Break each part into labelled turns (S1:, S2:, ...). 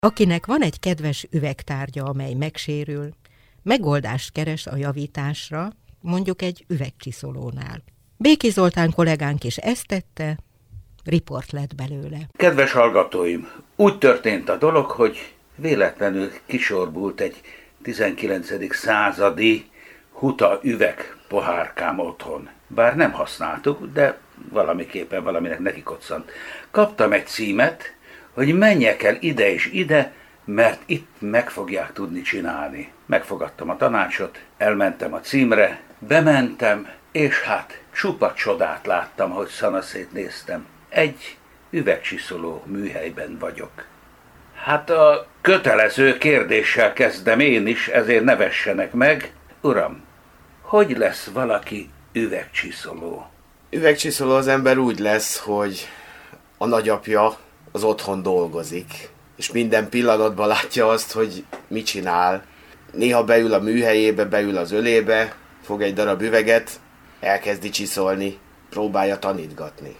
S1: Akinek van egy kedves üvegtárgya, amely megsérül, megoldást keres a javításra, mondjuk egy üvegcsiszolónál. Béki Zoltán kollégánk is ezt tette, riport lett belőle.
S2: Kedves hallgatóim, úgy történt a dolog, hogy véletlenül kisorbult egy 19. századi Huta üveg pohárkám otthon. Bár nem használtuk, de valamiképpen valaminek nekikoccant. Kaptam egy címet, hogy menjek el ide és ide, mert itt meg fogják tudni csinálni. Megfogadtam a tanácsot, elmentem a címre, bementem, és hát csupa csodát láttam, ahogy szanaszét néztem. Egy üvegcsiszoló műhelyben vagyok. Hát a kötelező kérdéssel kezdem én is, ezért ne vessenek meg. Uram, hogy lesz valaki üvegcsiszoló?
S3: Üvegcsiszoló az ember úgy lesz, hogy a nagyapja az otthon dolgozik, és minden pillanatban látja azt, hogy mit csinál. Néha beül a műhelyébe, beül az ölébe, fog egy darab üveget, elkezdi csiszolni, próbálja tanítgatni.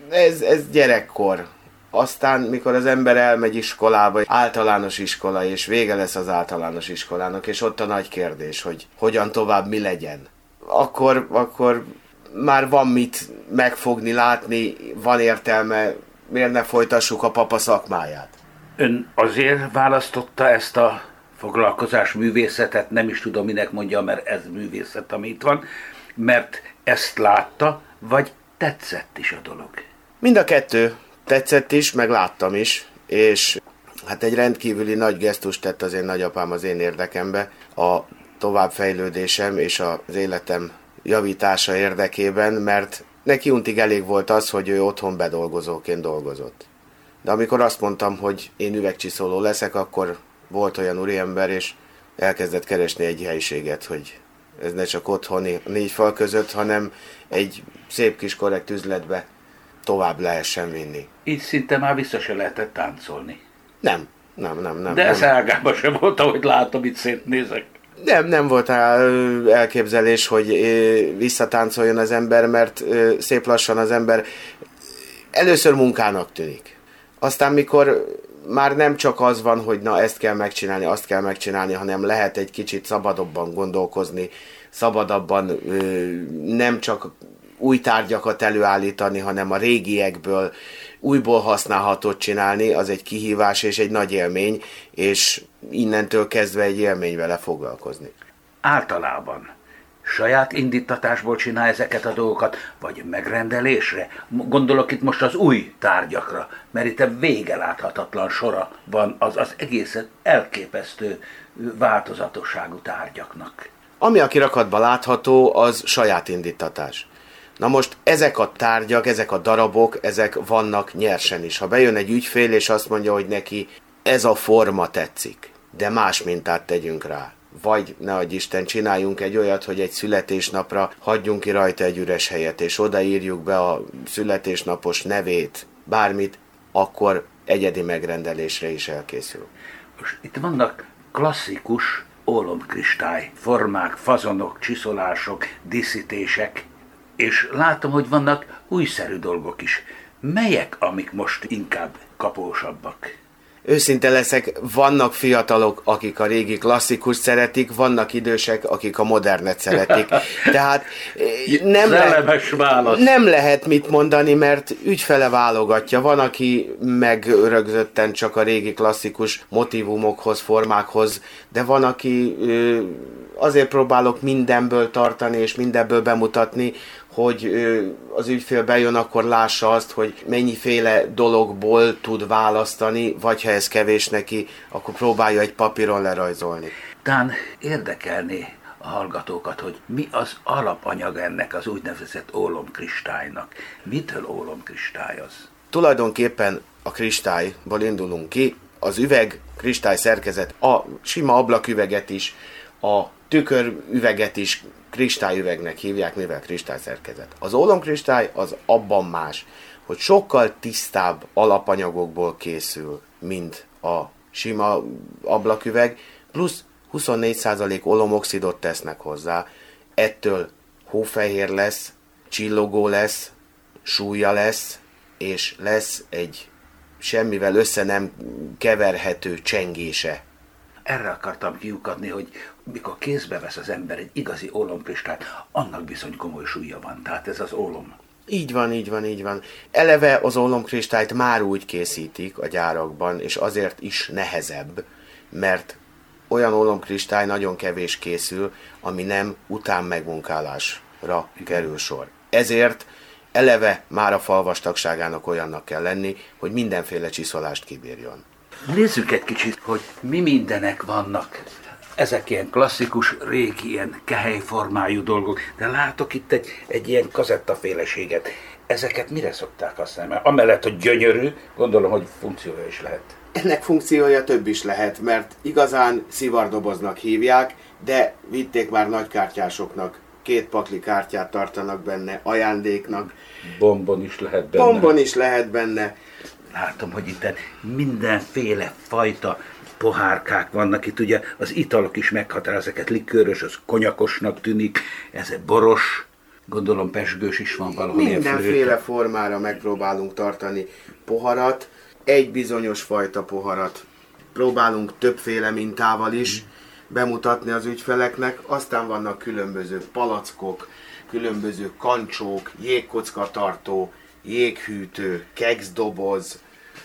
S3: Ez gyerekkor. Aztán, mikor az ember elmegy iskolába, általános iskola, és vége lesz az általános iskolának, és ott a nagy kérdés, hogy hogyan tovább, mi legyen. Akkor már van mit megfogni, látni, van értelme, miért ne folytassuk a papa szakmáját?
S2: Ön azért választotta ezt a foglalkozás művészetet, nem is tudom minek mondja, mert ez művészet, ami itt van, mert ezt látta, vagy tetszett is a dolog?
S3: Mind a kettő. Tetszett is, meg láttam is, és hát egy rendkívüli nagy gesztust tett az én nagyapám az én érdekembe, a továbbfejlődésem és az életem javítása érdekében, mert neki untig elég volt az, hogy ő otthon bedolgozóként dolgozott. De amikor azt mondtam, hogy én üvegcsiszoló leszek, akkor volt olyan úriember, és elkezdett keresni egy helyiséget, hogy ez ne csak otthoni 4 fal között, hanem egy szép kis korrekt üzletbe tovább lehessen vinni.
S2: Így szinte már vissza se lehetett táncolni.
S3: Nem.
S2: De ez ágában sem volt, ahogy látom, itt szétnézek.
S3: Nem volt elképzelés, hogy visszatáncoljon az ember, mert szép lassan az ember először munkának tűnik. Aztán mikor már nem csak az van, hogy na ezt kell megcsinálni, azt kell megcsinálni, hanem lehet egy kicsit szabadabban gondolkozni, szabadabban nem csak új tárgyakat előállítani, hanem a régiekből újból használhatót csinálni, az egy kihívás és egy nagy élmény, és innentől kezdve egy élmény vele foglalkozni.
S2: Általában saját indítatásból csinál ezeket a dolgokat, vagy megrendelésre? Gondolok itt most az új tárgyakra, mert itt a vége láthatatlan sora van az egészen elképesztő változatosságú tárgyaknak.
S3: Ami a kirakatban látható, az saját indítatás. Na most ezek a tárgyak, ezek a darabok, ezek vannak nyersen is. Ha bejön egy ügyfél, és azt mondja, hogy neki ez a forma tetszik, de más mintát tegyünk rá. Vagy, ne adj Isten, csináljunk egy olyat, hogy egy születésnapra hagyjunk ki rajta egy üres helyet, és odaírjuk be a születésnapos nevét, bármit, akkor egyedi megrendelésre is elkészül.
S2: Most itt vannak klasszikus ólomkristály formák, fazonok, csiszolások, díszítések, és látom, hogy vannak újszerű dolgok is. Melyek, amik most inkább kapósabbak?
S3: Őszinte leszek, vannak fiatalok, akik a régi klasszikus szeretik, vannak idősek, akik a modernet szeretik. Tehát nem lehet mit mondani, mert ügyfele válogatja. Van, aki megrögzötten csak a régi klasszikus motívumokhoz, formákhoz, de van, aki azért próbálok mindenből tartani és mindenből bemutatni, hogy az ügyfél bejön, akkor lássa azt, hogy mennyiféle dologból tud választani, vagy ha ez kevés neki, akkor próbálja egy papíron lerajzolni.
S2: Tán érdekelné a hallgatókat, hogy mi az alapanyag ennek az úgynevezett ólomkristálynak. Mitől ólomkristály az?
S3: Tulajdonképpen a kristályból indulunk ki, az üveg, kristály szerkezet, a sima ablaküveget is, a tükörüveget is kristályüvegnek hívják, mivel kristályszerkezet. Az ólomkristály az abban más, hogy sokkal tisztább alapanyagokból készül, mint a sima ablaküveg, plusz 24% olomoxidot tesznek hozzá, ettől hófehér lesz, csillogó lesz, súlya lesz, és lesz egy semmivel össze nem keverhető csengése.
S2: Erre akartam kiukadni, hogy mikor kézbe vesz az ember egy igazi ólomkristályt, annak bizony komoly súlya van, tehát ez az ólom.
S3: Így van, így van, így van. Eleve az ólomkristályt már úgy készítik a gyárakban, és azért is nehezebb, mert olyan ólomkristály nagyon kevés készül, ami nem után megmunkálásra kerül sor. Ezért eleve már a fal vastagságának olyannak kell lenni, hogy mindenféle csiszolást kibírjon.
S2: Nézzük egy kicsit, hogy mi mindenek vannak. Ezek ilyen klasszikus, régi, ilyen kehelyformájú dolgok, de látok itt egy ilyen kazettaféleséget. Ezeket mire szokták használni? Mert amellett, hogy gyönyörű, gondolom, hogy funkciója is lehet.
S3: Ennek funkciója több is lehet, mert igazán szivardoboznak hívják, de vitték már nagykártyásoknak. 2 pakli kártyát tartanak benne, ajándéknak.
S2: Bombon is lehet benne.
S3: Bombon is lehet benne.
S2: Látom, hogy itt mindenféle fajta pohárkák vannak. Itt ugye az italok is meghatároznak, ezeket likőrös, az konyakosnak tűnik, ez egy boros, gondolom pezsgős is van valahol.
S3: Mindenféle formára megpróbálunk tartani poharat, egy bizonyos fajta poharat. Próbálunk többféle mintával is bemutatni az ügyfeleknek, aztán vannak különböző palackok, különböző kancsók, jégkockatartó, jéghűtő, kekszdoboz,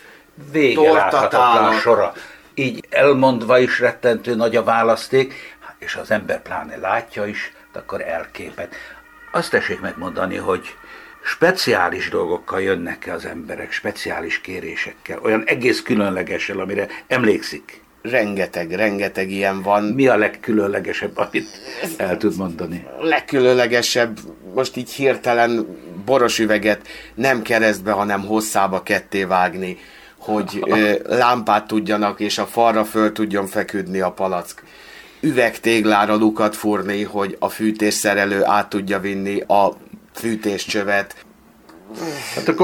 S2: végeláthatatlan sora. Így elmondva is rettentő nagy a választék, és az ember pláne látja is, akkor elképed. Azt tessék megmondani, hogy speciális dolgokkal jönnek-e az emberek, speciális kérésekkel, olyan egész különlegessel, amire emlékszik.
S3: Rengeteg ilyen van.
S2: Mi a legkülönlegesebb, amit el tud mondani?
S3: A legkülönlegesebb, most így hirtelen boros üveget nem keresztbe, hanem hosszába ketté vágni, hogy lámpát tudjanak, és a falra föl tudjon feküdni a palack. Üvegtéglára lukat fúrni, hogy a fűtésszerelő át tudja vinni a fűtéscsövet.
S2: Hát akkor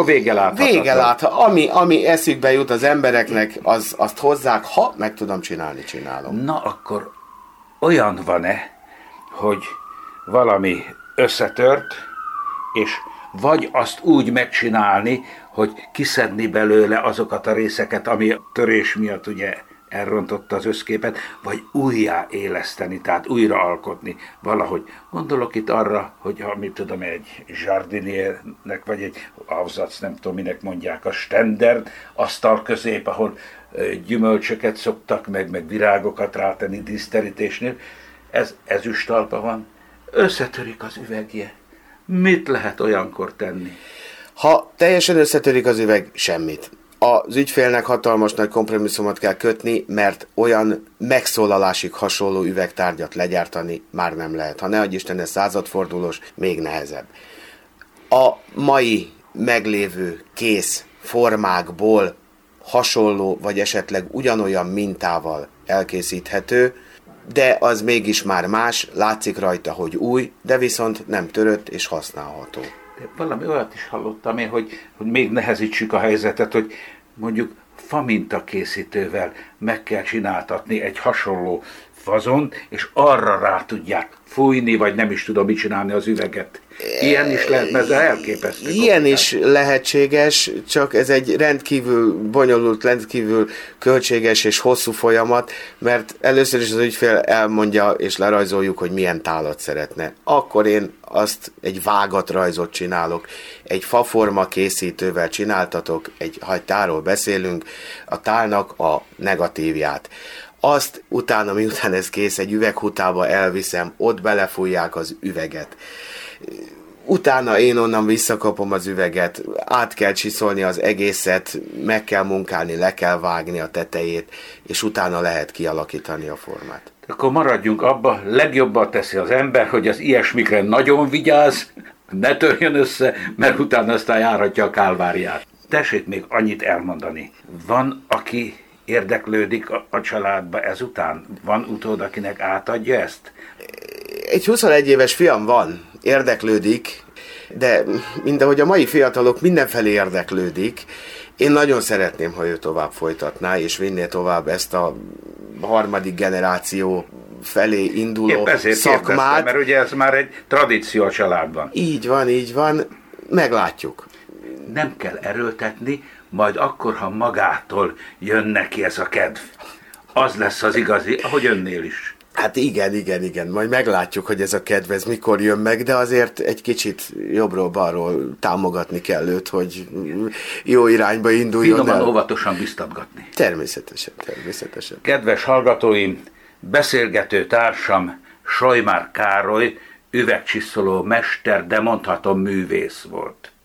S2: vége
S3: ami eszükbe jut az embereknek, azt hozzák, ha meg tudom csinálni, csinálom.
S2: Na akkor olyan van-e, hogy valami összetört, és vagy azt úgy megcsinálni, hogy kiszedni belőle azokat a részeket, ami a törés miatt ugye elrontotta az összképet, vagy újjáéleszteni, tehát újraalkotni valahogy. Gondolok itt arra, hogy ha mit tudom, egy jardiniernek, vagy egy avzac, nem tudom minek mondják, a standard asztal közép, ahol gyümölcsöket szoktak, meg virágokat rátenni díszterítésnél, ez ezüstalpa van, összetörik az üvegje. Mit lehet olyankor tenni?
S3: Ha teljesen összetörik az üveg, semmit. Az ügyfélnek hatalmas nagy kompromisszumot kell kötni, mert olyan megszólalásig hasonló üvegtárgyat legyártani már nem lehet. Ha ne adj Isten, ez századfordulós, még nehezebb. A mai meglévő kész formákból hasonló, vagy esetleg ugyanolyan mintával elkészíthető, de az mégis már más, látszik rajta, hogy új, de viszont nem törött és használható.
S2: De valami olyat is hallottam én, hogy még nehezítsük a helyzetet, hogy mondjuk famintakészítővel meg kell csináltatni egy hasonló fazont, és arra rá tudják fújni, vagy nem is tudom mit csinálni az üveget. Ilyen is lehet, mert ez elképesztő.
S3: Ilyen is lehetséges, csak ez egy rendkívül bonyolult, rendkívül költséges és hosszú folyamat, mert először is az ügyfél elmondja, és lerajzoljuk, hogy milyen tálat szeretne. Akkor én azt egy vágatrajzot csinálok, egy faforma készítővel csináltatok, ha egy tálról beszélünk, a tálnak a negatívját. Azt utána, miután ez kész, egy üveghutába elviszem, ott belefújják az üveget. Utána én onnan visszakapom az üveget, át kell csiszolni az egészet, meg kell munkálni, le kell vágni a tetejét, és utána lehet kialakítani a formát.
S2: Akkor maradjunk abba, legjobban teszi az ember, hogy az ilyesmikre nagyon vigyáz, ne törjön össze, mert utána aztán járhatja a kálváriát. Tessék még annyit elmondani. Van, aki érdeklődik a családba ezután? Van utód, akinek átadja ezt?
S3: Egy 21 éves fiam van, érdeklődik, de mindahogy a mai fiatalok mindenfelé érdeklődik, én nagyon szeretném, ha ő tovább folytatná, és vinné tovább ezt a harmadik generáció felé induló
S2: épp ezért
S3: szakmát.
S2: Mert ugye ez már egy tradíció a családban.
S3: Így van, meglátjuk.
S2: Nem kell erőltetni, majd akkor, ha magától jön neki ez a kedv. Az lesz az igazi, ahogy önnél is.
S3: Hát igen, majd meglátjuk, hogy ez a kedv ez mikor jön meg, de azért egy kicsit jobbról-balról támogatni kell őt, hogy jó irányba induljon.
S2: Finoman, óvatosan biztatgatni.
S3: Természetesen.
S2: Kedves hallgatóim, beszélgető társam Sojmár Károly üvegcsiszoló mester, de mondhatom művész volt.